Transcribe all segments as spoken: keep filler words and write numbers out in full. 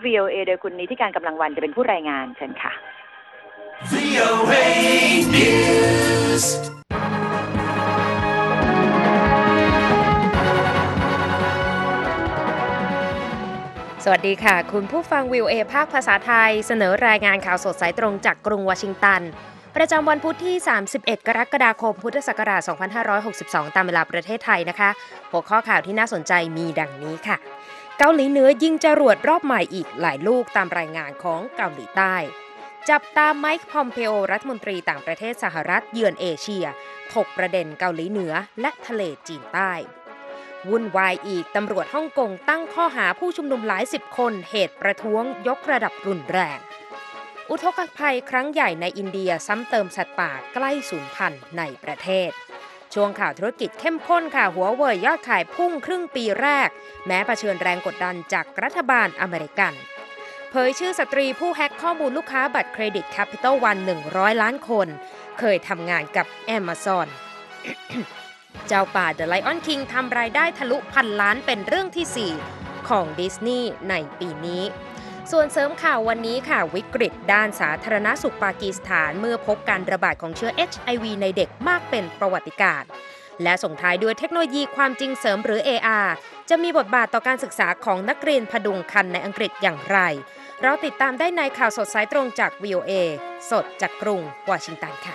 วี โอ เอ โดยคุณนิติการกำลังวันจะเป็นผู้รายงานเชิญค่ะ วี โอ เอ News สวัสดีค่ะคุณผู้ฟัง วี โอ เอ ภาคภาษาไทยเสนอรายงานข่าวสดสายตรงจากกรุงวอชิงตันประจำวันพุธที่สามสิบเอ็ดกรกฎาคมพุทธศักราชสองพันห้าร้อยหกสิบสองตามเวลาประเทศไทยนะคะหัวข้อข่าวที่น่าสนใจมีดังนี้ค่ะเกาหลีเหนือยิงจรวดรอบใหม่อีกหลายลูกตามรายงานของเกาหลีใต้จับตามไมค์พอมเพโอรัฐมนตรีต่างประเทศสหรัฐเยือนเอเชียถกประเด็นเกาหลีเหนือและทะเลจีนใต้วุ่นวายอีกตำรวจฮ่องกงตั้งข้อหาผู้ชุมนุมหลายสิบคนเหตุประท้วงยกระดับรุนแรงอุทกภัยครั้งใหญ่ในอินเดียซ้ำเติมสัตว์ป่าใกล้สูญพันธุ์ในประเทศช่วงข่าวธุรกิจเข้มข้นค่ะหัวเว่ยยอดขายพุ่งครึ่งปีแรกแม้เผชิญแรงกดดันจากรัฐบาลอเมริกันเผยชื่อสตรีผู้แฮ็กข้อมูลลูกค้าบัตรเครดิต Capital One หนึ่งร้อยล้านคนเคยทำงานกับ Amazon เจ้าป่า The Lion King ทำรายได้ทะลุพันล้านเป็นเรื่องที่สี่ของดิสนีย์ในปีนี้ส่วนเสริมข่าววันนี้ค่ะวิกฤตด้านสาธารณสุขปากีสถานเมื่อพบการระบาดของเชื้อ เอช ไอ วี ในเด็กมากเป็นประวัติการณ์และส่งท้ายด้วยเทคโนโลยีความจริงเสริมหรือ เอ อาร์ จะมีบทบาทต่อการศึกษาของนักเรียนพดุงครรภ์ในอังกฤษอย่างไรเราติดตามได้ในข่าวสดสายตรงจาก วี โอ เอ สดจากกรุงวอชิงตันค่ะ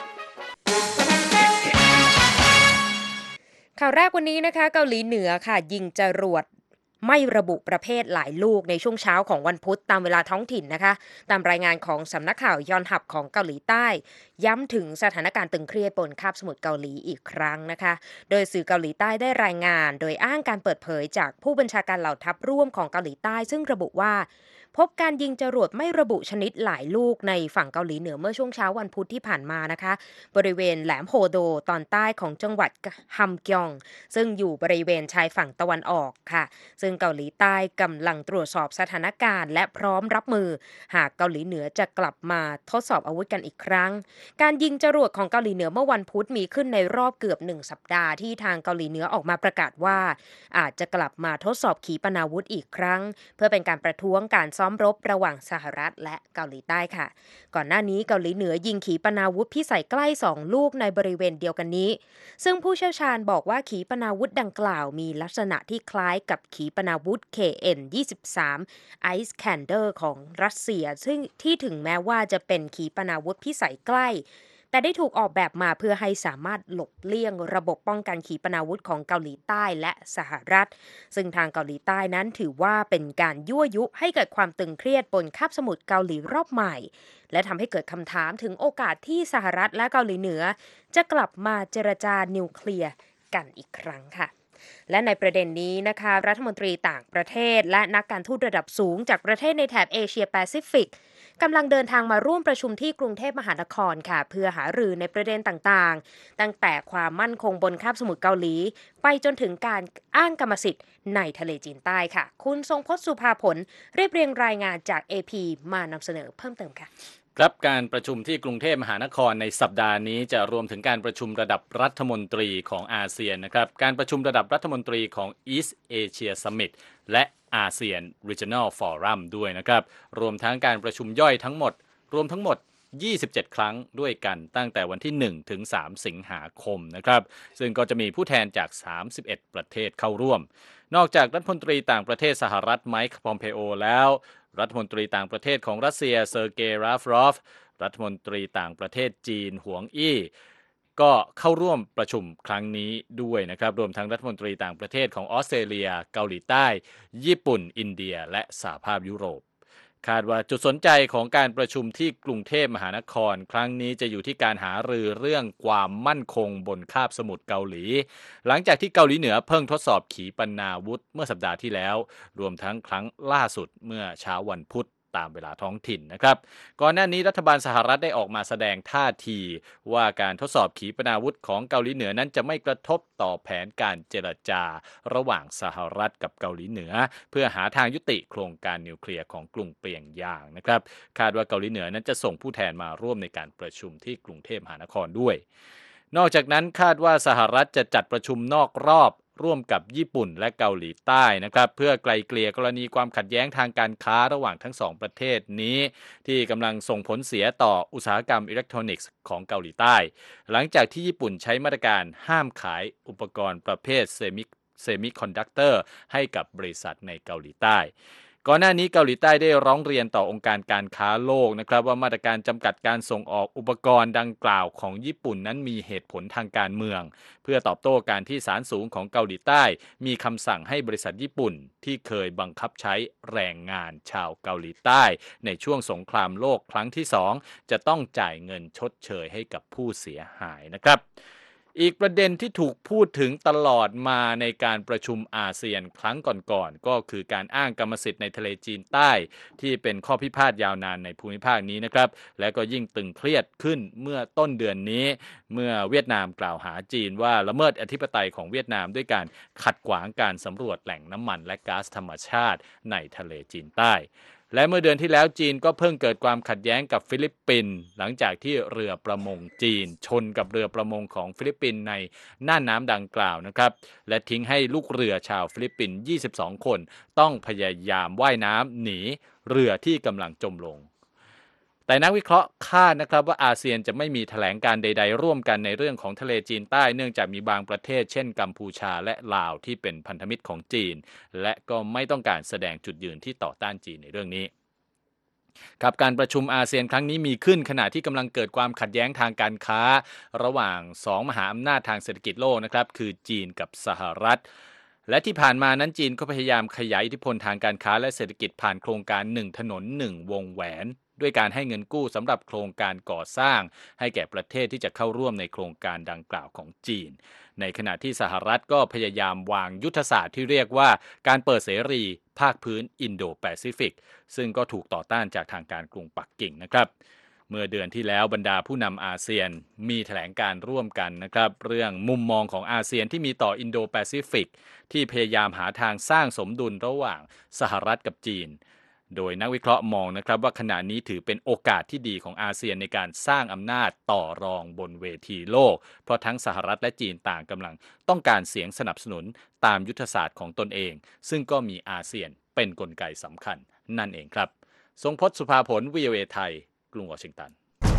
ข่าวแรกวันนี้นะคะเกาหลีเหนือค่ะยิงจรวดไม่ระบุประเภทหลายลูกในช่วงเช้าของวันพุธตามเวลาท้องถิ่นนะคะตามรายงานของสำนักข่าวยอนฮับของเกาหลีใต้ย้ำถึงสถานการณ์ตึงเครียดบนคาบสมุทรเกาหลีอีกครั้งนะคะโดยสื่อเกาหลีใต้ได้รายงานโดยอ้างการเปิดเผยจากผู้บัญชาการเหล่าทัพร่วมของเกาหลีใต้ซึ่งระบุว่าพบการยิงจรวดไม่ระบุชนิดหลายลูกในฝั่งเกาหลีเหนือเมื่อช่วงเช้าวันพุธที่ผ่านมานะคะบริเวณแหลมโฮโดตอนใต้ของจังหวัดฮัมกยองซึ่งอยู่บริเวณชายฝั่งตะวันออกค่ะซึ่งเกาหลีใต้กำลังตรวจสอบสถานการณ์และพร้อมรับมือหากเกาหลีเหนือจะกลับมาทดสอบอาวุธกันอีกครั้งการยิงจรวดของเกาหลีเหนือเมื่อวันพุธมีขึ้นในรอบเกือบหนึ่งสัปดาห์ที่ทางเกาหลีเหนือออกมาประกาศว่าอาจจะกลับมาทดสอบขีปนาวุธอีกครั้งเพื่อเป็นการประท้วงการซ้อมรบระหว่างสหรัฐและเกาหลีใต้ค่ะก่อนหน้านี้เกาหลีเหนือยิงขีปนาวุธพิสัยใกล้สองลูกในบริเวณเดียวกันนี้ซึ่งผู้เชี่ยวชาญบอกว่าขีปนาวุธดังกล่าวมีลักษณะที่คล้ายกับขีปนาวุธ เค เอ็น ยี่สิบสาม Iskander ของรัสเซียซึ่งที่ถึงแม้ว่าจะเป็นขีปนาวุธพิสัยใกล้แต่ได้ถูกออกแบบมาเพื่อให้สามารถหลบเลี่ยงระบบป้องกันขีปนาวุธของเกาหลีใต้และสหรัฐซึ่งทางเกาหลีใต้นั้นถือว่าเป็นการยั่วยุให้เกิดความตึงเครียดบนคาบสมุทรเกาหลีรอบใหม่และทำให้เกิดคำถามถึงโอกาสที่สหรัฐและเกาหลีเหนือจะกลับมาเจรจานิวเคลียร์กันอีกครั้งค่ะและในประเด็นนี้นะคะรัฐมนตรีต่างประเทศและนักการทูตระดับสูงจากประเทศในแถบเอเชียแปซิฟิกกำลังเดินทางมาร่วมประชุมที่กรุงเทพมหานครค่ะเพื่อหารือในประเด็นต่างๆตั้งแต่ความมั่นคงบนคาบสมุทรเกาหลีไปจนถึงการอ้างกรรมสิทธิ์ในทะเลจีนใต้ค่ะคุณทรงพจน์สุภาผลเรียบเรียงรายงานจาก เอ พี มานำเสนอเพิ่มเติมค่ะครับการประชุมที่กรุงเทพมหานครในสัปดาห์นี้จะรวมถึงการประชุมระดับรัฐมนตรีของอาเซียนนะครับการประชุมระดับรัฐมนตรีของ East Asia Summit และอาเซียน Regional Forum ด้วยนะครับรวมทั้งการประชุมย่อยทั้งหมดรวมทั้งหมดยี่สิบเจ็ดครั้งด้วยกันตั้งแต่วันที่หนึ่งถึงสามสิงหาคมนะครับซึ่งก็จะมีผู้แทนจากสามสิบเอ็ดประเทศเข้าร่วมนอกจากรัฐมนตรีต่างประเทศสหรัฐไมค์พอมเพโอแล้วรัฐมนตรีต่างประเทศของรัสเซียเซอร์เกย์ราฟรอฟรัฐมนตรีต่างประเทศจีนหวงอี้ก็เข้าร่วมประชุมครั้งนี้ด้วยนะครับรวมทั้งรัฐมนตรีต่างประเทศของออสเตรเลียเกาหลีใต้ญี่ปุ่นอินเดียและสหภาพยุโรปคาดว่าจุดสนใจของการประชุมที่กรุงเทพมหานครครั้งนี้จะอยู่ที่การหารือเรื่องความมั่นคงบนคาบสมุทรเกาหลีหลังจากที่เกาหลีเหนือเพิ่งทดสอบขีปนาวุธเมื่อสัปดาห์ที่แล้วรวมทั้งครั้งล่าสุดเมื่อเช้าวันพุธตามเวลาท้องถิ่นนะครับก่อนหน้านี้รัฐบาลสหรัฐได้ออกมาแสดงท่าทีว่าการทดสอบขีปนาวุธของเกาหลีเหนือนั้นจะไม่กระทบต่อแผนการเจรจาระหว่างสหรัฐกับเกาหลีเหนือเพื่อหาทางยุติโครงการนิวเคลียร์ของกรุงเปียงยางนะครับคาดว่าเกาหลีเหนือนั้นจะส่งผู้แทนมาร่วมในการประชุมที่กรุงเทพมหานครด้วยนอกจากนั้นคาดว่าสหรัฐจะจัดประชุมนอกรอบร่วมกับญี่ปุ่นและเกาหลีใต้นะครับเพื่อไกลเกลี่ยกรณีความขัดแย้งทางการค้าระหว่างทั้งสองประเทศนี้ที่กำลังส่งผลเสียต่ออุตสาหกรรมอิเล็กทรอนิกส์ของเกาหลีใต้หลังจากที่ญี่ปุ่นใช้มาตรการห้ามขายอุปกรณ์ประเภทเซมิเซมิคอนดักเตอร์ให้กับบริษัทในเกาหลีใต้ก่อนหน้านี้เกาหลีใต้ได้ร้องเรียนต่อองค์การการค้าโลกนะครับว่ามาตรการจำกัดการส่งออกอุปกรณ์ดังกล่าวของญี่ปุ่นนั้นมีเหตุผลทางการเมืองเพื่อตอบโต้การที่ศาลสูงของเกาหลีใต้มีคำสั่งให้บริษัทญี่ปุ่นที่เคยบังคับใช้แรงงานชาวเกาหลีใต้ในช่วงสงครามโลกครั้งที่สองจะต้องจ่ายเงินชดเชยให้กับผู้เสียหายนะครับอีกประเด็นที่ถูกพูดถึงตลอดมาในการประชุมอาเซียนครั้งก่อนๆก็คือการอ้างกรรมสิทธิ์ในทะเลจีนใต้ที่เป็นข้อพิพาทยาวนานในภูมิภาคนี้นะครับและก็ยิ่งตึงเครียดขึ้นเมื่อต้นเดือนนี้เมื่อเวียดนามกล่าวหาจีนว่าละเมิดอธิปไตยของเวียดนามด้วยการขัดขวางการสำรวจแหล่งน้ำมันและก๊าซธรรมชาติในทะเลจีนใต้และเมื่อเดือนที่แล้วจีนก็เพิ่งเกิดความขัดแย้งกับฟิลิปปินส์หลังจากที่เรือประมงจีนชนกับเรือประมงของฟิลิปปินส์ในน่านน้ำดังกล่าวนะครับและทิ้งให้ลูกเรือชาวฟิลิปปินส์ยี่สิบสองคนต้องพยายามว่ายน้ำหนีเรือที่กำลังจมลงแต่นักวิเคราะห์คาดนะครับว่าอาเซียนจะไม่มีแถลงการใดๆร่วมกันในเรื่องของทะเลจีนใต้เนื่องจากมีบางประเทศเช่นกัมพูชาและลาวที่เป็นพันธมิตรของจีนและก็ไม่ต้องการแสดงจุดยืนที่ต่อต้านจีนในเรื่องนี้ครับการประชุมอาเซียนครั้งนี้มีขึ้นขณะที่กำลังเกิดความขัดแย้งทางการค้าระหว่างสองมหาอำนาจทางเศรษฐกิจโลกนะครับคือจีนกับสหรัฐและที่ผ่านมานั้นจีนก็พยายามขยายอิทธิพลทางการค้าและเศรษฐกิจผ่านโครงการหนึ่งถนนหนึ่งวงแหวนด้วยการให้เงินกู้สำหรับโครงการก่อสร้างให้แก่ประเทศที่จะเข้าร่วมในโครงการดังกล่าวของจีนในขณะที่สหรัฐก็พยายามวางยุทธศาสตร์ที่เรียกว่าการเปิดเสรีภาคพื้นอินโดแปซิฟิกซึ่งก็ถูกต่อต้านจากทางการกรุงปักกิ่งนะครับเมื่อเดือนที่แล้วบรรดาผู้นำอาเซียนมีแถลงการร่วมกันนะครับเรื่องมุมมองของอาเซียนที่มีต่ออินโดแปซิฟิกที่พยายามหาทางสร้างสมดุลระหว่างสหรัฐกับจีนโดยนักวิเคราะห์มองนะครับว่าขณะนี้ถือเป็นโอกาสที่ดีของอาเซียนในการสร้างอำนาจต่อรองบนเวทีโลกเพราะทั้งสหรัฐและจีนต่างกำลังต้องการเสียงสนับสนุนตามยุทธศาสตร์ของตนเองซึ่งก็มีอาเซียนเป็นกลไกสำคัญนั่นเองครับทรงพจน์สุภาผล วี โอ เอ ไทยกรุงวอชิงตัน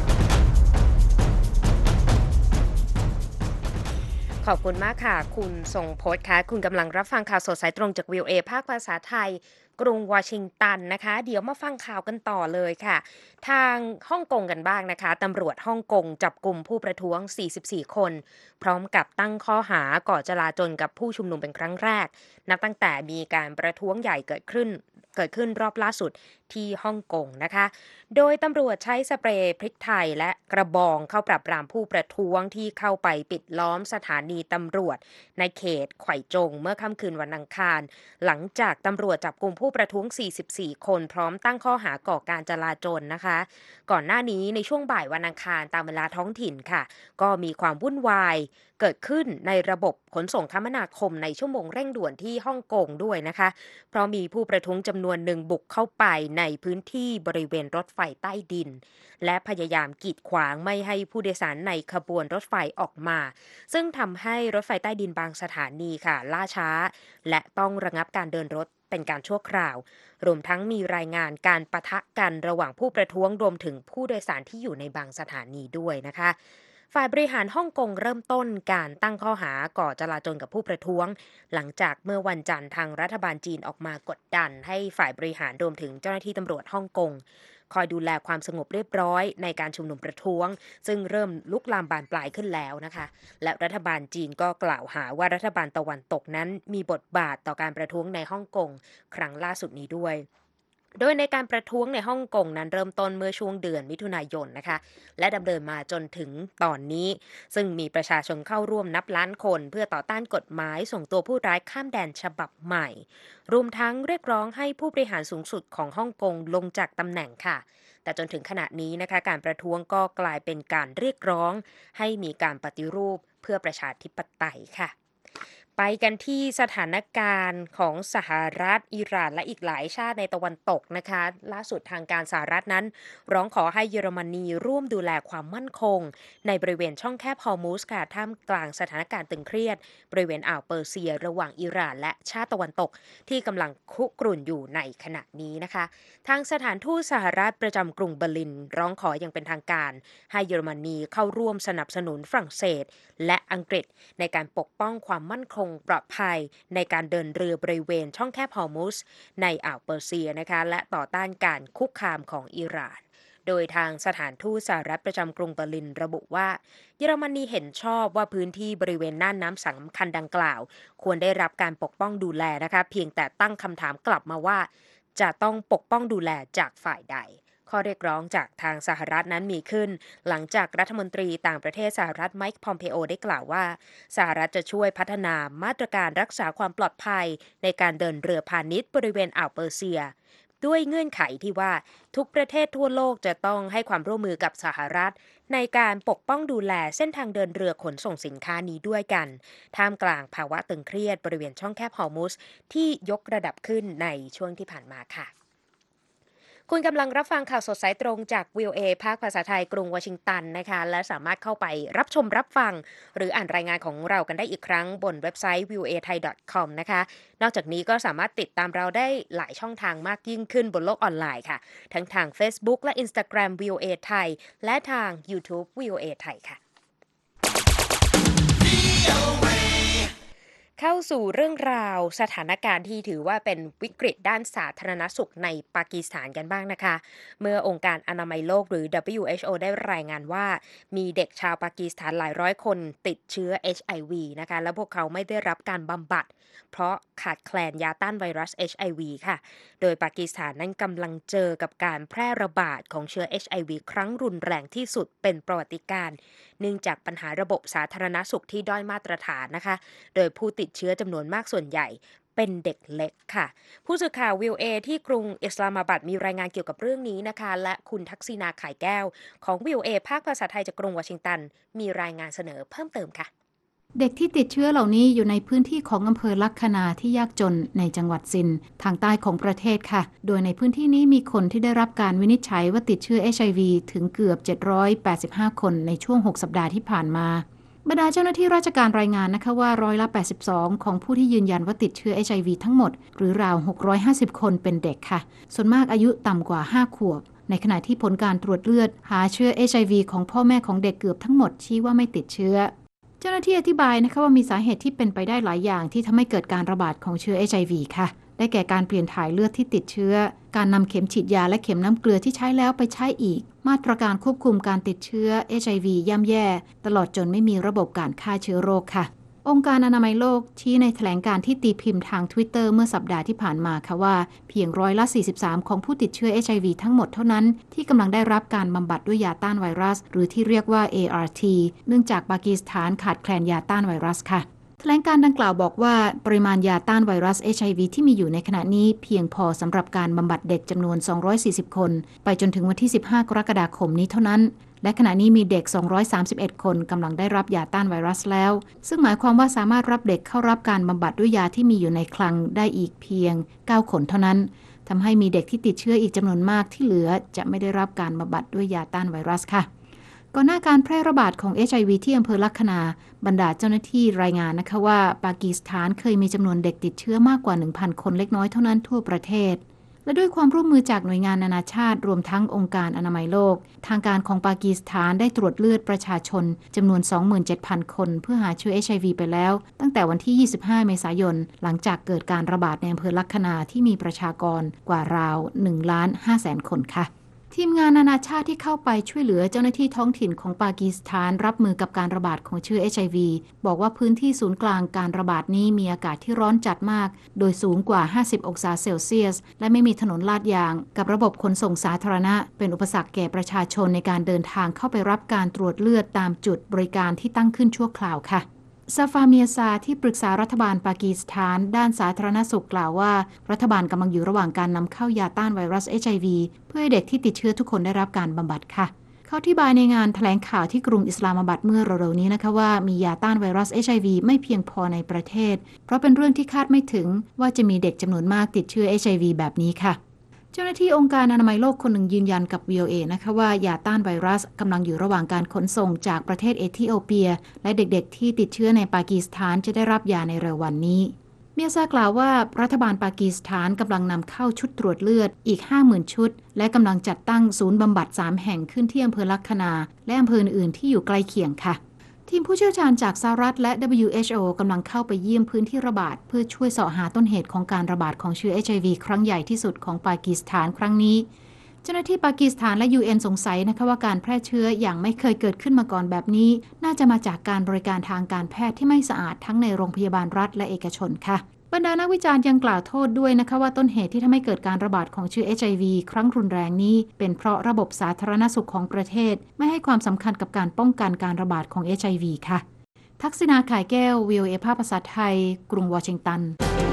ขอบคุณมากค่ะคุณทรงพจน์ค่ะคุณกำลังรับฟังข่าวสดสายตรงจาก วี โอ เอ ภาคภาษาไทยกรุงวอชิงตันนะคะเดี๋ยวมาฟังข่าวกันต่อเลยค่ะทางฮ่องกงกันบ้างนะคะตำรวจฮ่องกงจับกลุ่มผู้ประท้วงสี่สิบสี่คนพร้อมกับตั้งข้อหาก่อจลาจลกับผู้ชุมนุมเป็นครั้งแรกนับตั้งแต่มีการประท้วงใหญ่เกิดขึ้นเกิดขึ้นรอบล่าสุดที่ฮ่องกงนะคะโดยตำรวจใช้สเปรย์พริกไทยและกระบองเข้าปราบปรามผู้ประท้วงที่เข้าไปปิดล้อมสถานีตำรวจในเขตไขว่จงเมื่อค่ำคืนวันอังคารหลังจากตำรวจจับกุมผู้ประท้วงสี่สิบสี่คนพร้อมตั้งข้อหาก่อการจลาจลนะคะก่อนหน้านี้ในช่วงบ่ายวันอังคารตามเวลาท้องถิ่นค่ะก็มีความวุ่นวายเกิดขึ้นในระบบขนส่งคมนาคมในชั่วโมงเร่งด่วนที่ฮ่องกงด้วยนะคะเพราะมีผู้ประท้วงจำนวนหนึ่งบุกเข้าไปในพื้นที่บริเวณรถไฟใต้ดินและพยายามกีดขวางไม่ให้ผู้โดยสารในขบวนรถไฟออกมาซึ่งทำให้รถไฟใต้ดินบางสถานีค่ะล่าช้าและต้องระงับการเดินรถเป็นการชั่วคราวรวมทั้งมีรายงานการปะทะกันระหว่างผู้ประท้วงรวมถึงผู้โดยสารที่อยู่ในบางสถานีด้วยนะคะฝ่ายบริหารฮ่องกงเริ่มต้นการตั้งข้อหาก่อจลาจลกับผู้ประท้วงหลังจากเมื่อวันจันทร์ทางรัฐบาลจีนออกมากดดันให้ฝ่ายบริหารรวมถึงเจ้าหน้าที่ตำรวจฮ่องกงคอยดูแลความสงบเรียบร้อยในการชุมนุมประท้วงซึ่งเริ่มลุกลามบานปลายขึ้นแล้วนะคะและรัฐบาลจีนก็กล่าวหาว่ารัฐบาลตะวันตกนั้นมีบทบาทต่อการประท้วงในฮ่องกงครั้งล่าสุดนี้ด้วยโดยในการประท้วงในฮ่องกงนั้นเริ่มต้นเมื่อช่วงเดือนมิถุนายนนะคะและดำเนินมาจนถึงตอนนี้ซึ่งมีประชาชนเข้าร่วมนับล้านคนเพื่อต่อต้านกฎหมายส่งตัวผู้ร้ายข้ามแดนฉบับใหม่รวมทั้งเรียกร้องให้ผู้บริหารสูงสุดของฮ่องกงลงจากตำแหน่งค่ะแต่จนถึงขณะนี้นะคะการประท้วงก็กลายเป็นการเรียกร้องให้มีการปฏิรูปเพื่อประชาธิปไตยค่ะไปกันที่สถานการณ์ของสหรัฐอิหร่านและอีกหลายชาติในตะวันตกนะคะล่าสุดทางการสหรัฐนั้นร้องขอให้เยอรมนีร่วมดูแลความมั่นคงในบริเวณช่องแคบฮอร์มุซค่ะท่ามกลางสถานการณ์ตึงเครียดบริเวณอ่าวเปอร์เซียระหว่างอิหร่านและชาติตะวันตกที่กำลังคุกรุ่นอยู่ในขณะนี้นะคะทางสถานทูตสหรัฐประจำกรุงเบอร์ลินร้องขออย่างเป็นทางการให้เยอรมนีเข้าร่วมสนับสนุนฝรั่งเศสและอังกฤษในการปกป้องความมั่นคงปลอดภัยในการเดินเรือบริเวณช่องแคบฮอร์มุซในอ่าวเปอร์เซียนะคะและต่อต้านการคุกคามของอิหร่านโดยทางสถานทูตสหรัฐประจำกรุงเบอร์ลินระบุว่าเยอรมนีเห็นชอบว่าพื้นที่บริเวณน่านน้ำสำคัญดังกล่าวควรได้รับการปกป้องดูแลนะคะเพียงแต่ตั้งคำถามกลับมาว่าจะต้องปกป้องดูแลจากฝ่ายใดข้อเรียกร้องจากทางสหรัฐนั้นมีขึ้นหลังจากรัฐมนตรีต่างประเทศสหรัฐไมค์พอมเพโอได้กล่าวว่าสหรัฐจะช่วยพัฒนามาตรการรักษาความปลอดภัยในการเดินเรือพาณิชย์บริเวณอ่าวเปอร์เซียด้วยเงื่อนไขที่ว่าทุกประเทศทั่วโลกจะต้องให้ความร่วมมือกับสหรัฐในการปกป้องดูแลเส้นทางเดินเรือขนส่งสินค้านี้ด้วยกันท่ามกลางภาวะตึงเครียดบริเวณช่องแคบฮอร์มุซที่ยกระดับขึ้นในช่วงที่ผ่านมาค่ะคุณกำลังรับฟังข่าวสดสายตรงจาก วี โอ เอ ภาคภาษาไทยกรุงวอชิงตันนะคะและสามารถเข้าไปรับชมรับฟังหรืออ่านรายงานของเรากันได้อีกครั้งบนเว็บไซต์ วี โอ เอ ไทย ดอท คอม นะคะนอกจากนี้ก็สามารถติดตามเราได้หลายช่องทางมากยิ่งขึ้นบนโลกออนไลน์ค่ะทั้งทาง Facebook และ Instagram วี โอ เอ ไทยและทาง YouTube วี โอ เอ ไทยค่ะเข้าสู่เรื่องราวสถานการณ์ที่ถือว่าเป็นวิกฤตด้านสาธารณสุขในปากีสถานกันบ้างนะคะเมื่อองค์การอนามัยโลกหรือ ดับเบิลยู เอช โอ ได้รายงานว่ามีเด็กชาวปากีสถานหลายร้อยคนติดเชื้อ เอช ไอ วี นะคะและพวกเขาไม่ได้รับการบำบัดเพราะขาดแคลนยาต้านไวรัส เอช ไอ วี ค่ะโดยปากีสถานนั้นกำลังเจอกับการแพร่ระบาดของเชื้อ เอช ไอ วี ครั้งรุนแรงที่สุดเป็นประวัติการณ์เนื่องจากปัญหาระบบสาธารณสุขที่ด้อยมาตรฐานนะคะโดยผู้ติดเชื้อจำนวนมากส่วนใหญ่เป็นเด็กเล็กค่ะผู้สื่อข่าว วี โอ เอ ที่กรุงอิสลามาบัดมีรายงานเกี่ยวกับเรื่องนี้นะคะและคุณทักษิณา ข่ายแก้วของ วี โอ เอ ภาคภาษาไทยจากกรุงวอชิงตันมีรายงานเสนอเพิ่มเติมค่ะเด็กที่ติดเชื้อเหล่านี้อยู่ในพื้นที่ของอำเภอลัคนาที่ยากจนในจังหวัดซินทางใต้ของประเทศค่ะโดยในพื้นที่นี้มีคนที่ได้รับการวินิจฉัยว่าติดเชื้อ เอช ไอ วี ถึงเกือบเจ็ดร้อยแปดสิบห้าคนในช่วงหกสัปดาห์ที่ผ่านมาบรรดาเจ้าหน้าที่ราชการรายงานนะคะว่าร้อยละแปดสิบสองของผู้ที่ยืนยันว่าติดเชื้อ เอช ไอ วี ทั้งหมดหรือราวหกร้อยห้าสิบคนเป็นเด็กค่ะส่วนมากอายุต่ำกว่าห้าขวบในขณะที่ผลการตรวจเลือดหาเชื้อ เอช ไอ วี ของพ่อแม่ของเด็กเกือบทั้งหมดชี้ว่าไม่ติดเชื้อเจ้าหน้าที่อธิบายนะคะว่ามีสาเหตุที่เป็นไปได้หลายอย่างที่ทำให้เกิดการระบาดของเชื้อ เอช ไอ วี ค่ะได้แก่การเปลี่ยนถ่ายเลือดที่ติดเชื้อการนำเข็มฉีดยาและเข็มน้ำเกลือที่ใช้แล้วไปใช้อีกมาตรการควบคุมการติดเชื้อ เอช ไอ วี ย่ำแย่ตลอดจนไม่มีระบบการฆ่าเชื้อโรคค่ะองค์การอนามัยโลกชี้ในแถลงการณ์ที่ตีพิมพ์ทาง Twitter เมื่อสัปดาห์ที่ผ่านมาค่ะว่าเพียงร้อยละสี่สิบสามของผู้ติดเชื้อ เอช ไอ วี ทั้งหมดเท่านั้นที่กำลังได้รับการบำบัดด้วยยาต้านไวรัสหรือที่เรียกว่า เอ อาร์ ที เนื่องจากปากีสถานขาดแคลนยาต้านไวรัสค่ะแถลงการดังกล่าวบอกว่าปริมาณยาต้านไวรัส เอช ไอ วี ที่มีอยู่ในขณะนี้เพียงพอสำหรับการบำบัดเด็กจำนวนสองร้อยสี่สิบคนไปจนถึงวันที่สิบห้ากรกฎาคมนี้เท่านั้นและขณะนี้มีเด็กสองร้อยสามสิบเอ็ดคนกำลังได้รับยาต้านไวรัสแล้วซึ่งหมายความว่าสามารถรับเด็กเข้ารับการบำบัดด้วยยาที่มีอยู่ในคลังได้อีกเพียงเก้าคนเท่านั้นทำให้มีเด็กที่ติดเชื้ออีกจำนวนมากที่เหลือจะไม่ได้รับการบำบัดด้วยยาต้านไวรัสค่ะก่อนหน้าการแพร่ระบาดของ เอช ไอ วี ที่อำเภอลัคนาบรรดาเจ้าหน้าที่รายงานนะคะว่าปากีสถานเคยมีจำนวนเด็กติดเชื้อมากกว่า หนึ่งพัน คนเล็กน้อยเท่านั้นทั่วประเทศและด้วยความร่วมมือจากหน่วยงานนานาชาติรวมทั้งองค์การอนามัยโลกทางการของปากีสถานได้ตรวจเลือดประชาชนจำนวน สองหมื่นเจ็ดพัน คนเพื่อหาเชื้อ เอช ไอ วี ไปแล้วตั้งแต่วันที่ยี่สิบห้าเมษายนหลังจากเกิดการระบาดในอำเภอลัคนาที่มีประชากรกว่าราว หนึ่งล้านห้าแสน คนค่ะทีมงานนานาชาติที่เข้าไปช่วยเหลือเจ้าหน้าที่ท้องถิ่นของปากีสถานรับมือกับการระบาดของเชื้อ เอช ไอ วี บอกว่าพื้นที่ศูนย์กลางการระบาดนี้มีอากาศที่ร้อนจัดมากโดยสูงกว่าห้าสิบองศาเซลเซียสและไม่มีถนนลาดยางกับระบบขนส่งสาธารณะเป็นอุปสรรคแก่ประชาชนในการเดินทางเข้าไปรับการตรวจเลือดตามจุดบริการที่ตั้งขึ้นชั่วคราวค่ะซาฟาเมียซาที่ปรึกษารัฐบาลปากีสถานด้านสาธารณสุขกล่าวว่ารัฐบาลกำลังอยู่ระหว่างการนำเข้ายาต้านไวรัส เอช ไอ วี เพื่อให้เด็กที่ติดเชื้อทุกคนได้รับการบำบัดค่ะเขาอธิบายในงานแถลงข่าวที่กรุงอิสลามาบัดเมื่อเร็วๆนี้นะคะว่ามียาต้านไวรัส เอช ไอ วี ไม่เพียงพอในประเทศเพราะเป็นเรื่องที่คาดไม่ถึงว่าจะมีเด็กจำนวนมากติดเชื้อ เอช ไอ วี แบบนี้ค่ะเจ้าหน้าที่องค์การอนามัยโลกคนหนึ่งยืนยันกับ วี โอ เอ นะคะว่ายาต้านไวรัสกำลังอยู่ระหว่างการขนส่งจากประเทศเอธิโอเปียและเด็กๆที่ติดเชื้อในปากีสถานจะได้รับยาในเร็ววันนี้เมียซากล่าวว่ารัฐบาลปากีสถานกำลังนำเข้าชุดตรวจเลือดอีก ห้าหมื่น ชุดและกำลังจัดตั้งศูนย์บำบัดสามแห่งขึ้นที่อำเภอลัคนาและอำเภออื่นๆที่อยู่ใกล้เคียงค่ะทีมผู้เชี่ยวชาญจากสหรัฐและ ดับเบิลยู เอช โอ กำลังเข้าไปเยี่ยมพื้นที่ระบาดเพื่อช่วยเสาะหาต้นเหตุของการระบาดของเชื้อ เอช ไอ วี ครั้งใหญ่ที่สุดของปากีสถานครั้งนี้เจ้าหน้าที่ปากีสถานและ ยู เอ็น สงสัยนะคะว่าการแพร่เชื้ออย่างไม่เคยเกิดขึ้นมาก่อนแบบนี้น่าจะมาจากการบริการทางการแพทย์ที่ไม่สะอาดทั้งในโรงพยาบาลรัฐและเอกชนค่ะบรรดานักวิจารณ์ยังกล่าวโทษด้วยนะคะว่าต้นเหตุที่ทำให้เกิดการระบาดของเชื้อ เอช ไอ วี ครั้งรุนแรงนี้เป็นเพราะระบบสาธารณสุขของประเทศไม่ให้ความสำคัญกับการป้องกันการระบาดของ เอช ไอ วี ค่ะทักษิณา ข่ายแก้ว วี โอ เอ ภาคภาษาไทยกรุงวอชิงตัน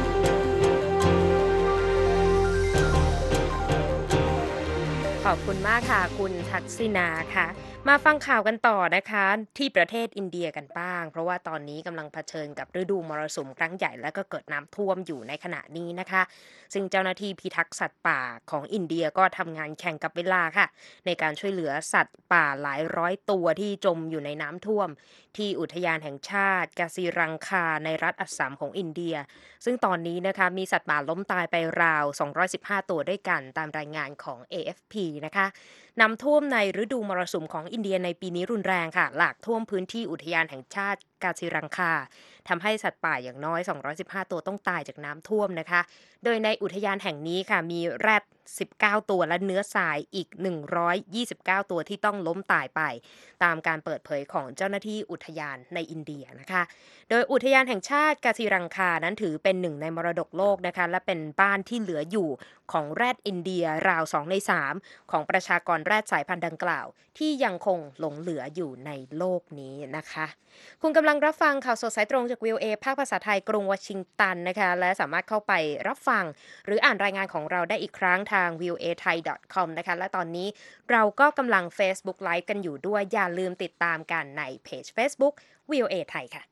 ขอบคุณมากค่ะคุณทักษิณาค่ะมาฟังข่าวกันต่อนะคะที่ประเทศอินเดียกันบ้างเพราะว่าตอนนี้กำลังเผชิญกับฤดูมรสุมครั้งใหญ่และก็เกิดน้ำท่วมอยู่ในขณะนี้นะคะซึ่งเจ้าหน้าที่พิทักษ์สัตว์ป่าของอินเดียก็ทำงานแข่งกับเวลาค่ะในการช่วยเหลือสัตว์ป่าหลายร้อยตัวที่จมอยู่ในน้ำท่วมที่อุทยานแห่งชาติกาซีรังคาในรัฐอัสสัมของอินเดียซึ่งตอนนี้นะคะมีสัตว์ป่าล้มตายไปราวสองร้อยสิบห้าตัวด้วยกันตามรายงานของ เอ เอฟ พี นะคะน้ำท่วมในฤดูมรสุมของอินเดียในปีนี้รุนแรงค่ะหลากท่วมพื้นที่อุทยานแห่งชาติกาซีรังคาทำให้สัตว์ป่าอย่างน้อยสองร้อยสิบห้าตัวต้องตายจากน้ำท่วมนะคะโดยในอุทยานแห่งนี้ค่ะมีแรดสิบเก้าตัวและเนื้อทรายอีกหนึ่งร้อยยี่สิบเก้าตัวที่ต้องล้มตายไปตามการเปิดเผยของเจ้าหน้าที่อุทยานในอินเดียนะคะโดยอุทยานแห่งชาติกาซีรังคานั้นถือเป็นหนึ่งในมรดกโลกนะคะและเป็นบ้านที่เหลืออยู่ของแรดอินเดียราวสองในสามของประชากรแรดสายพันธุ์ดังกล่าวที่ยังคงหลงเหลืออยู่ในโลกนี้นะคะคุณกำลังรับฟังข่าวสดสายตรงจาก วี โอ เอ ภาคภาษาไทยกรุงวอชิงตันนะคะและสามารถเข้าไปรับฟังหรืออ่านรายงานของเราได้อีกครั้งทาง วี โอ เอ ไทย ดอท คอม นะคะและตอนนี้เราก็กำลัง Facebook Live กันอยู่ด้วยอย่าลืมติดตามกันในเพจ Facebook วี โอ เอ ไทยค่ะ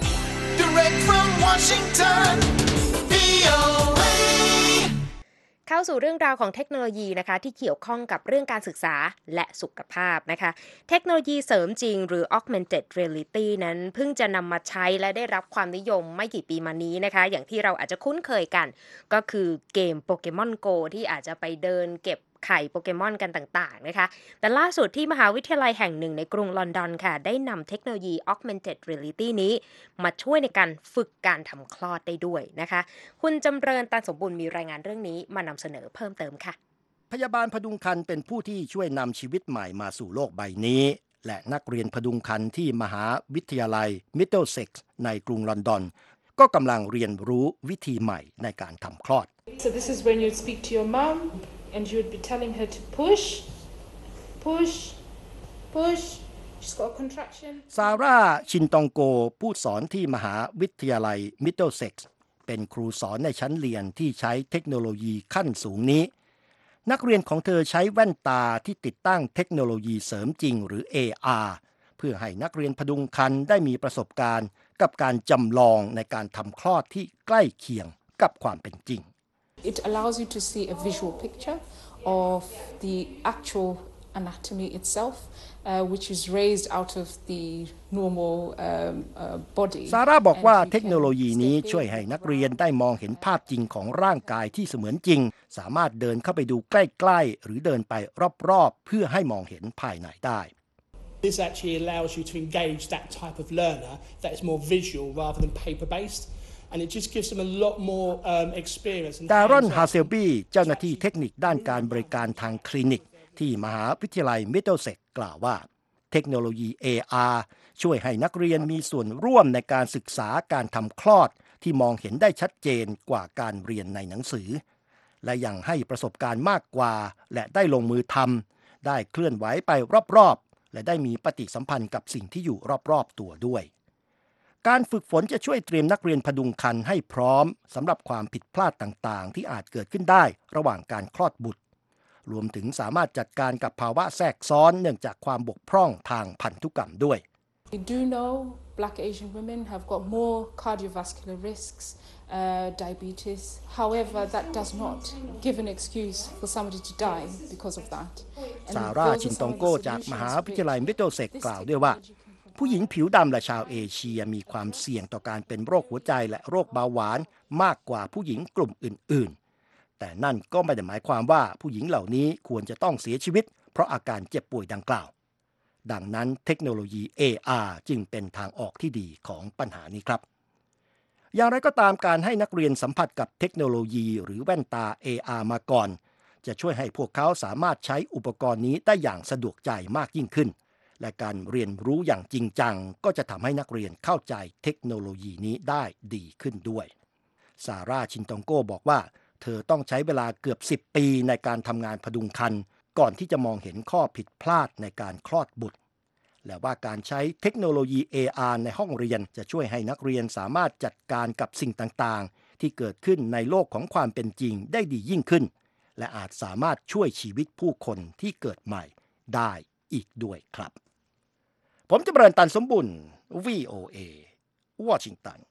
Direct from Washington วี โอ เอ เข้าสู่เรื่องราวของเทคโนโลยีนะคะที่เกี่ยวข้องกับเรื่องการศึกษาและสุขภาพนะคะเทคโนโลยีเสริมจริงหรือ Augmented Reality นั้นเพิ่งจะนำมาใช้และได้รับความนิยมไม่กี่ปีมานี้นะคะอย่างที่เราอาจจะคุ้นเคยกันก็คือเกม Pokemon Go ที่อาจจะไปเดินเก็บไข่โปเกมอนกันต่างๆนะคะแต่ล่าสุดที่มหาวิทยาลัยแห่งหนึ่งในกรุงลอนดอนค่ะได้นำเทคโนโลยี Augmented Reality นี้มาช่วยในการฝึกการทำคลอดได้ด้วยนะคะคุณจำเริญตันสมบูรณ์มีรายงานเรื่องนี้มานำเสนอเพิ่มเติมค่ะพยาบาลพดุงครรภ์เป็นผู้ที่ช่วยนำชีวิตใหม่มาสู่โลกใบนี้และนักเรียนพดุงครรภ์ที่มหาวิทยาลัย Middlesex ในกรุงลอนดอนก็กำลังเรียนรู้วิธีใหม่ในการทำคลอด So this is when you speak to your mom and you would be telling her to push push push she's got a contraction ซาร่าชินตองโกผู้สอนที่มหาวิทยาลัย Middlesex เป็นครูสอนในชั้นเรียนที่ใช้เทคโนโลยีขั้นสูงนี้นักเรียนของเธอใช้แว่นตาที่ติดตั้งเทคโนโลยีเสริมจริงหรือ เอ อาร์ เพื่อให้นักเรียนพดุงครรภ์ได้มีประสบการณ์กับการจำลองในการทำคลอดที่ใกล้เคียงกับความเป็นจริง It allows you to see a visual picture of the actual anatomy itself, uh, which is raised out of the normal um, uh, body. ซาร่าบอกว่าเทคโนโลยีนี้ช่วยให้นักเรียนได้มองเห็นภาพจริงของร่างกายที่เสมือนจริงสามารถเดินเข้าไปดูใกล้ๆหรือเดินไปรอบๆเพื่อให้มองเห็นภายในได้ This actually allows you to engage that type of learner that is more visual rather than paper-based.And it just gives them a lot more um, experience. ดารอน ฮาเซลบี้เจ้าหน้าที่เทคนิคด้านการบริการทางคลินิกที่มหาวิทยาลัย Middlesex กล่าวว่าเทคโนโลยี เอ อาร์ ช่วยให้นักเรียนมีส่วนร่วมในการศึกษาการทำคลอดที่มองเห็นได้ชัดเจนกว่าการเรียนในหนังสือและยังให้ประสบการณ์มากกว่าและได้ลงมือทำได้เคลื่อนไหวไปรอบๆและได้มีปฏิสัมพันธ์กับสิ่งที่อยู่รอบๆตัวด้วยการฝึกฝนจะช่วยเตรียมนักเรียนพดุงครรภ์ให้พร้อมสำหรับความผิดพลาดต่างๆที่อาจเกิดขึ้นได้ระหว่างการคลอดบุตรรวมถึงสามารถจัดการกับภาวะแทรกซ้อนเนื่องจากความบกพร่องทางพันธุกรรมด้วย We do know Black Asian women have got more cardiovascular risks, uh, diabetes. However, that does not give an excuse for somebody to die because of that. ซาร่าชินตองโกจากมหาวิทยาลัยมิดเดิลเซกกล่าวด้วยว่าผู้หญิงผิวดำและชาวเอเชียมีความเสี่ยงต่อการเป็นโรคหัวใจและโรคเบาหวานมากกว่าผู้หญิงกลุ่มอื่นๆแต่นั่นก็ไม่ได้หมายความว่าผู้หญิงเหล่านี้ควรจะต้องเสียชีวิตเพราะอาการเจ็บป่วยดังกล่าวดังนั้นเทคโนโลยี เอ อาร์ จึงเป็นทางออกที่ดีของปัญหานี้ครับอย่างไรก็ตามการให้นักเรียนสัมผัสกับเทคโนโลยีหรือแว่นตา เอ อาร์ มาก่อนจะช่วยให้พวกเขาสามารถใช้อุปกรณ์นี้ได้อย่างสะดวกใจมากยิ่งขึ้นและการเรียนรู้อย่างจริงจังก็จะทำให้นักเรียนเข้าใจเทคโนโลยีนี้ได้ดีขึ้นด้วยซาร่าชินตองโกบอกว่าเธอต้องใช้เวลาเกือบสิบปีในการทำงานพดุงครรภ์ก่อนที่จะมองเห็นข้อผิดพลาดในการคลอดบุตรและว่าการใช้เทคโนโลยี เอ อาร์ ในห้องเรียนจะช่วยให้นักเรียนสามารถจัดการกับสิ่งต่างๆที่เกิดขึ้นในโลกของความเป็นจริงได้ดียิ่งขึ้นและอาจสามารถช่วยชีวิตผู้คนที่เกิดใหม่ได้อีกด้วยครับผมจำเริญตันสมบุญ วี โอ เอ วอชิงตัน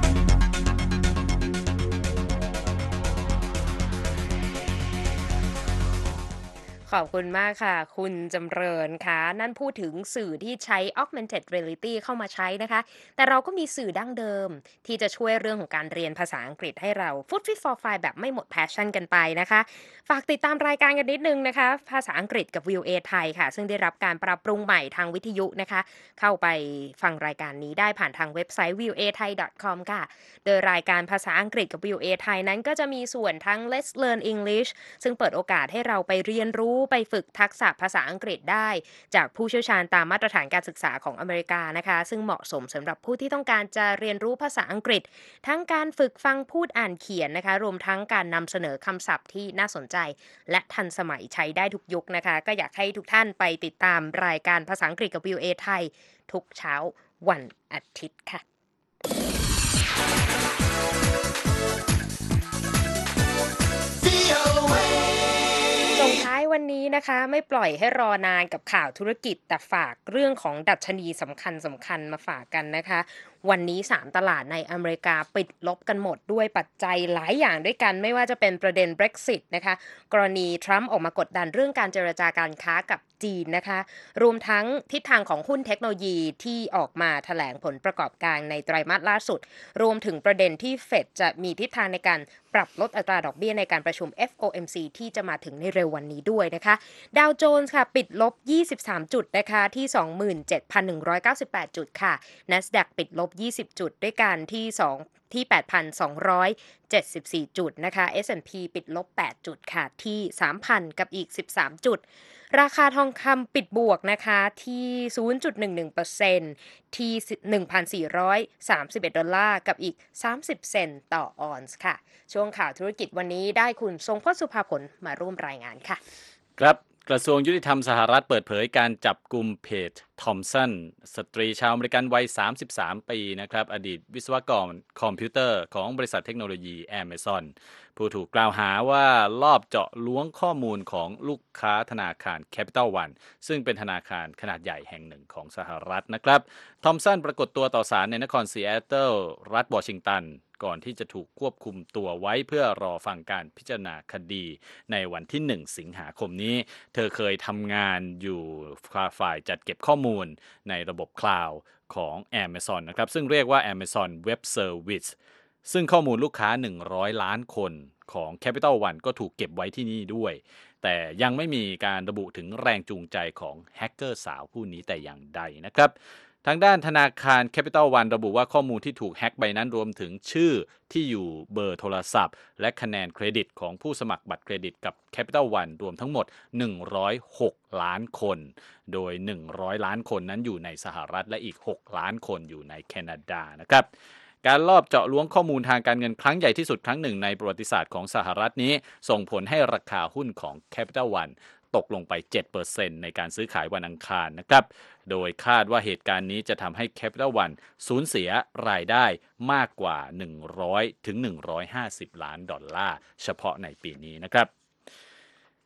ขอบคุณมากค่ะคุณจำเริญค่ะนั่นพูดถึงสื่อที่ใช้ augmented reality เข้ามาใช้นะคะแต่เราก็มีสื่อดั้งเดิมที่จะช่วยเรื่องของการเรียนภาษาอังกฤษให้เรา Food Fit for Five แบบไม่หมด passion กันไปนะคะฝากติดตามรายการกันนิดนึงนะคะภาษาอังกฤษกับ วี โอ เอ ไทยค่ะซึ่งได้รับการปรับปรุงใหม่ทางวิทยุนะคะเข้าไปฟังรายการนี้ได้ผ่านทางเว็บไซต์ วี โอ เอ ไทย ดอท คอม ค่ะโดยรายการภาษาอังกฤษกับ วี โอ เอ ไทยนั้นก็จะมีส่วนทั้ง Let's Learn English ซึ่งเปิดโอกาสให้เราไปเรียนรู้ไปฝึกทักษะภาษาอังกฤษได้จากผู้เชี่ยวชาญตามมาตรฐานการศึกษาของอเมริกานะคะซึ่งเหมาะสมสำหรับผู้ที่ต้องการจะเรียนรู้ภาษาอังกฤษทั้งการฝึกฟังพูดอ่านเขียนนะคะรวมทั้งการนำเสนอคำศัพท์ที่น่าสนใจและทันสมัยใช้ได้ทุกยุคนะคะก็อยากให้ทุกท่านไปติดตามรายการภาษาอังกฤษกับ วี โอ เอ ไทยทุกเช้าวันอาทิตย์ค่ะส่งท้ายวันนี้นะคะไม่ปล่อยให้รอนานกับข่าวธุรกิจแต่ฝากเรื่องของดัชนีสำคัญสำคัญมาฝากกันนะคะวันนี้สามตลาดในอเมริกาปิดลบกันหมดด้วยปัจจัยหลายอย่างด้วยกันไม่ว่าจะเป็นประเด็น Brexit นะคะกรณีทรัมป์ออกมากดดันเรื่องการเจรจาการค้ากับจีนนะคะรวมทั้งทิศทางของหุ้นเทคโนโลยีที่ออกมาแถลงผลประกอบการในไตรมาสล่าสุดรวมถึงประเด็นที่เฟดจะมีทิศทางในการปรับลดอัตราดอกเบี้ยในการประชุม เอฟ โอ เอ็ม ซี ที่จะมาถึงในเร็ววันนี้ด้วยนะคะดาวโจนส์ค่ะปิดลบยี่สิบสามจุดนะคะที่ สองหมื่นเจ็ดพันหนึ่งร้อยเก้าสิบแปด จุดค่ะ NASDAQ ปิดลบยี่สิบจุดด้วยกันที่2ที่ แปดพันสองร้อยเจ็ดสิบสี่ จุดนะคะ เอส แอนด์ พี ปิดลบแปดจุดค่ะที่ สามพัน กับอีกสิบสามจุดราคาทองคำปิดบวกนะคะที่ ศูนย์จุดหนึ่งหนึ่งเปอร์เซ็นต์ ที่ หนึ่งพันสี่ร้อยสามสิบเอ็ด ดอลลาร์กับอีกสามสิบเซนต์ต่อออนซ์ค่ะช่วงข่าวธุรกิจวันนี้ได้คุณทรงพจน์สุภาผลมาร่วมรายงานค่ะครับกระทรวงยุติธรรมสหรัฐเปิดเผยการจับกุมเพจทอมสันสตรีชาวอเมริกันวัยสามสิบสามปีนะครับอดีตวิศวกรคอมพิวเตอร์ของบริษัทเทคโนโลยี Amazon ผู้ถูกกล่าวหาว่าลอบเจาะล้วงข้อมูลของลูกค้าธนาคาร Capital One ซึ่งเป็นธนาคารขนาดใหญ่แห่งหนึ่งของสหรัฐนะครับทอมสันปรากฏตัวต่อศาลในนครซีแอตเทิลรัฐวอชิงตันก่อนที่จะถูกควบคุมตัวไว้เพื่อรอฟังการพิจารณาคดีในวันที่หนึ่งสิงหาคมนี้เธอเคยทำงานอยู่ฝ่ายจัดเก็บข้อมูลในระบบคลาวด์ของ Amazon นะครับซึ่งเรียกว่า Amazon Web Service ซึ่งข้อมูลลูกค้าหนึ่งร้อยล้านคนของ Capital One ก็ถูกเก็บไว้ที่นี่ด้วยแต่ยังไม่มีการระบุถึงแรงจูงใจของแฮกเกอร์สาวผู้นี้แต่อย่างใดนะครับทางด้านธนาคาร Capital One ระบุว่าข้อมูลที่ถูกแฮ็กไปนั้นรวมถึงชื่อที่อยู่เบอร์โทรศัพท์และคะแนนเครดิตของผู้สมัครบัตรเครดิตกับ Capital One รวมทั้งหมดหนึ่งร้อยหกล้านคนโดยหนึ่งร้อยล้านคนนั้นอยู่ในสหรัฐและอีกหกล้านคนอยู่ในแคนาดานะครับการลอบเจาะล้วงข้อมูลทางการเงินครั้งใหญ่ที่สุดครั้งหนึ่งในประวัติศาสตร์ของสหรัฐนี้ส่งผลให้ราคาหุ้นของ Capital One ตกลงไป เจ็ดเปอร์เซ็นต์ ในการซื้อขายวันอังคารนะครับโดยคาดว่าเหตุการณ์นี้จะทำให้ Capital One สูญเสียรายได้มากกว่าหนึ่งร้อยถึงหนึ่งร้อยห้าสิบล้านดอลลาร์เฉพาะในปีนี้นะครับ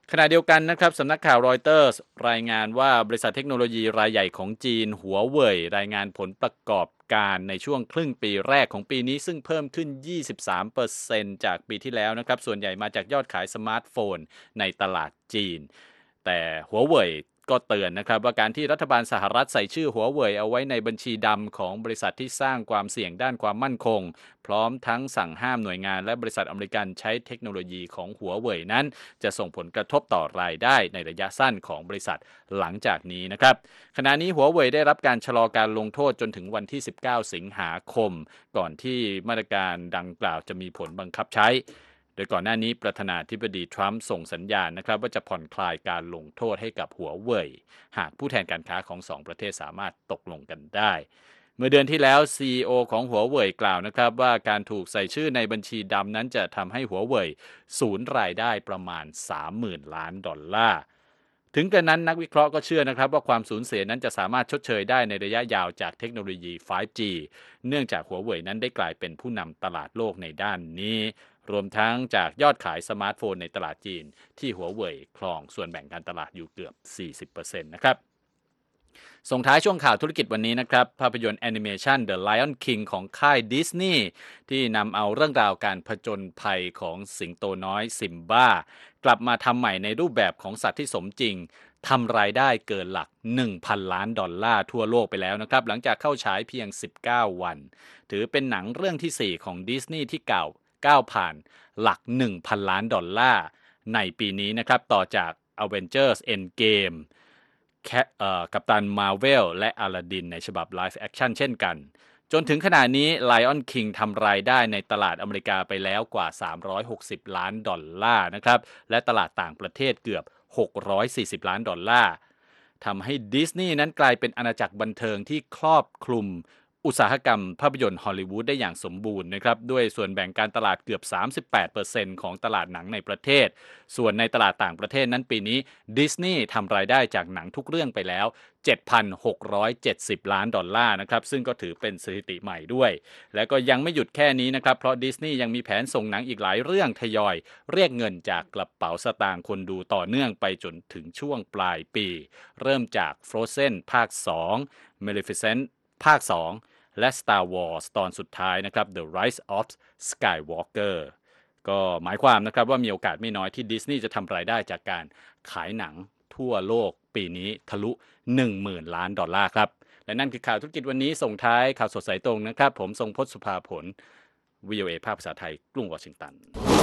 ขณะเดียวกันนะครับสำนักข่าวรอยเตอร์สรายงานว่าบริษัทเทคโนโลยีรายใหญ่ของจีนหัวเว่ยรายงานผลประกอบการในช่วงครึ่งปีแรกของปีนี้ซึ่งเพิ่มขึ้น ยี่สิบสามเปอร์เซ็นต์ จากปีที่แล้วนะครับส่วนใหญ่มาจากยอดขายสมาร์ทโฟนในตลาดจีนแต่หัวเว่ยก็เตือนนะครับว่าการที่รัฐบาลสหรัฐใส่ชื่อหัวเว่ยเอาไว้ในบัญชีดำของบริษัทที่สร้างความเสี่ยงด้านความมั่นคงพร้อมทั้งสั่งห้ามหน่วยงานและบริษัทอเมริกันใช้เทคโนโลยีของหัวเว่ยนั้นจะส่งผลกระทบต่อรายได้ในระยะสั้นของบริษัทหลังจากนี้นะครับขณะนี้หัวเว่ยได้รับการชะลอการลงโทษจนถึงวันที่สิบเก้าสิงหาคมก่อนที่มาตรการดังกล่าวจะมีผลบังคับใช้โดยก่อนหน้านี้ประธานาธิบดีทรัมป์ส่งสัญญาณนะครับว่าจะผ่อนคลายการลงโทษให้กับหัวเว่ยหากผู้แทนการค้าของสองประเทศสามารถตกลงกันได้เมื่อเดือนที่แล้ว ซี อี โอ ของหัวเว่ยกล่าวนะครับว่าการถูกใส่ชื่อในบัญชีดำนั้นจะทำให้หัวเว่ยสูญรายได้ประมาณ สามหมื่น ล้านดอลลาร์ถึงกระนั้นนักวิเคราะห์ก็เชื่อนะครับว่าความสูญเสียนั้นจะสามารถชดเชยได้ในระยะยาวจากเทคโนโลยี ไฟว์ จี เนื่องจากหัวเว่ยนั้นได้กลายเป็นผู้นำตลาดโลกในด้านนี้รวมทั้งจากยอดขายสมาร์ทโฟนในตลาดจีนที่หัวเว่ยครองส่วนแบ่งการตลาดอยู่เกือบ สี่สิบเปอร์เซ็นต์ นะครับส่งท้ายช่วงข่าวธุรกิจวันนี้นะครับภาพยนตร์แอนิเมชัน The Lion King ของค่ายดิสนีย์ที่นำเอาเรื่องราวการผจญภัยของสิงโตน้อยซิมบ้ากลับมาทำใหม่ในรูปแบบของสัตว์ที่สมจริงทำรายได้เกินหลัก หนึ่งพัน ล้านดอลลาร์ทั่วโลกไปแล้วนะครับหลังจากเข้าฉายเพียงสิบเก้าวันถือเป็นหนังเรื่องที่สี่ของดิสนีย์ที่เก่าก้าวผ่านหลัก หนึ่งพัน ล้านดอลลาร์ในปีนี้นะครับต่อจาก Avengers Endgame แคเอ่อกัปตันมาร์เวลและอลาดินในฉบับไลฟ์แอคชั่นเช่นกันจนถึงขณะนี้ Lion King ทำรายได้ในตลาดอเมริกาไปแล้วกว่าสามร้อยหกสิบล้านดอลลาร์นะครับและตลาดต่างประเทศเกือบหกร้อยสี่สิบล้านดอลลาร์ทำให้ดิสนีย์นั้นกลายเป็นอาณาจักรบันเทิงที่ครอบคลุมอุตสาหกรรมภาพยนตร์ฮอลลีวูดได้อย่างสมบูรณ์นะครับด้วยส่วนแบ่งการตลาดเกือบ สามสิบแปดเปอร์เซ็นต์ ของตลาดหนังในประเทศส่วนในตลาดต่างประเทศนั้นปีนี้ดิสนีย์ทำรายได้จากหนังทุกเรื่องไปแล้ว เจ็ดพันหกร้อยเจ็ดสิบ ล้านดอลลาร์นะครับซึ่งก็ถือเป็นสถิติใหม่ด้วยและก็ยังไม่หยุดแค่นี้นะครับเพราะดิสนีย์ยังมีแผนส่งหนังอีกหลายเรื่องทยอยเรียกเงินจากกระเป๋าสตางค์คนดูต่อเนื่องไปจนถึงช่วงปลายปีเริ่มจาก Frozen ภาคสอง Maleficent ภาคสองและ Star Wars ตอนสุดท้ายนะครับ The Rise of Skywalker ก็หมายความนะครับว่ามีโอกาสไม่น้อยที่ดิสนีย์จะทำรายได้จากการขายหนังทั่วโลกปีนี้ทะลุ หนึ่งหมื่น ล้านดอลลาร์ครับและนั่นคือข่าวธุรกิจวันนี้ส่งท้ายข่าวสดสายตรงนะครับผมทรงพจน์สุภาผล วี โอ เอ ภาคภาษาไทยกรุงวอชิงตัน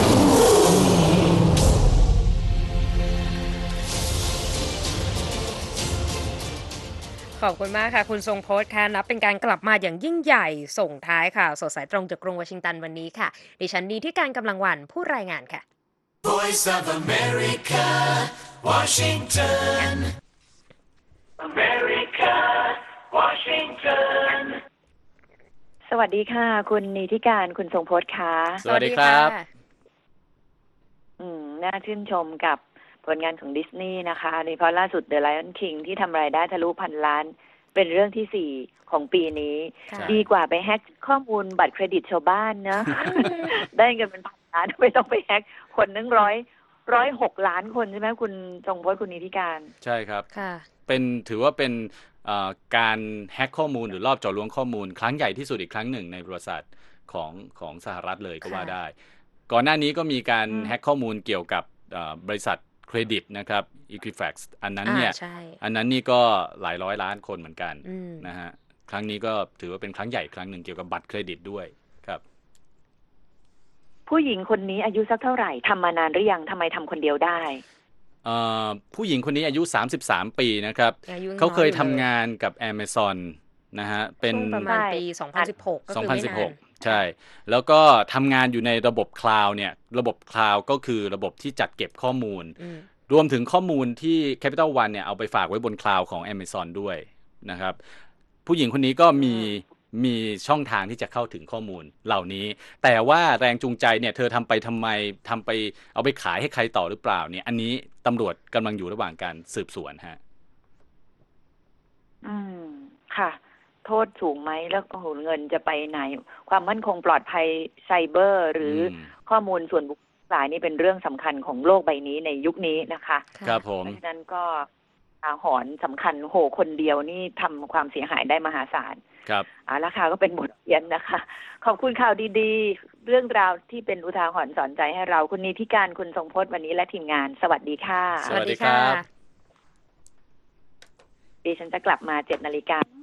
ขอบคุณมากค่ะคุณทรงพจน์ค่ะนับเป็นการกลับมาอย่างยิ่งใหญ่ส่งท้ายค่ะสดสายตรงจากกรุงวอชิงตันวันนี้ค่ะดิฉันนีที่การกำลังวันผู้รายงานค่ะ Voice of America Washington America Washington สวัสดีค่ะคุณนีที่การคุณทรงพจน์ค่ะสวัสดีครับอืมน่าชื่นชมกับผลงานของดิสนีย์นะคะโดยเฉพาะล่าสุด The Lion King ที่ทำรายได้ทะลุพันล้านเป็นเรื่องที่สี่ของปีนี้ดีกว่าไปแฮกข้อมูลบัตรเครดิตชาวบ้านนะ ได้เงินเป็นพันล้านไม่ต้องไปแฮกคนนึงร้อยร้อยหกล้านคนใช่ไหมคุณทรงพจน์คุณนิติการใช่ครับเป็นถือว่าเป็นการแฮกข้อมูลหรือรอบเจาะล้วงข้อมูลครั้งใหญ่ที่สุดอีกครั้งหนึ่งในประวัติศาสตร์ของของสหรัฐเลยก็ว่าได้ก่อนหน้านี้ก็มีการแฮกข้อมูลเกี่ยวกับบริษัทเครดิตนะครับ Equifax อันนั้นเนี่ยอันนั้นนี่ก็หลายร้อยล้านคนเหมือนกันนะฮะครั้งนี้ก็ถือว่าเป็นครั้งใหญ่ครั้งหนึ่งเกี่ยวกับบัตรเครดิตด้วยครับผู้หญิงคนนี้อายุสักเท่าไหร่ทำมานานหรือยังทำไมทำคนเดียวได้ผู้หญิงคนนี้อายุสามสิบสามปีนะครับเขาเคยทำงานกับ Amazon นะฮะเป็นประมาณปีสองพันสิบหกก็คือไม่นานใช่แล้วก็ทำงานอยู่ในระบบคลาวด์เนี่ยระบบคลาวด์ก็คือระบบที่จัดเก็บข้อมูลรวมถึงข้อมูลที่ Capital One เนี่ยเอาไปฝากไว้บนคลาวด์ของ Amazon ด้วยนะครับผู้หญิงคนนี้ก็มีมีช่องทางที่จะเข้าถึงข้อมูลเหล่านี้แต่ว่าแรงจูงใจเนี่ยเธอทำไปทำไมทำไปเอาไปขายให้ใครต่อหรือเปล่าเนี่ยอันนี้ตำรวจกำลังอยู่ระหว่างการสืบสวนฮะอืมค่ะโทษสูงไหมแล้วก็เงินจะไปไหนความมั่นคงปลอดภัยไซเบอร์หรือข้อมูลส่วนบุคคลหลายนี่เป็นเรื่องสำคัญของโลกใบนี้ในยุคนี้นะคะครับผมเพราะฉะนั้นก็อาหรณ์สำคัญโหคนเดียวนี่ทำความเสียหายได้มหาศาลครับอ่าราคาก็เป็นบทเรียนนะคะขอบคุณข่าวดีๆเรื่องราวที่เป็นอุทาหรณ์สอนใจให้เราคุณนิติการคุณทรงพจน์วันนี้และทีมงานสวัสดีค่ะสวัสดีครับดิฉันจะกลับมาเจ็ดนาฬิกา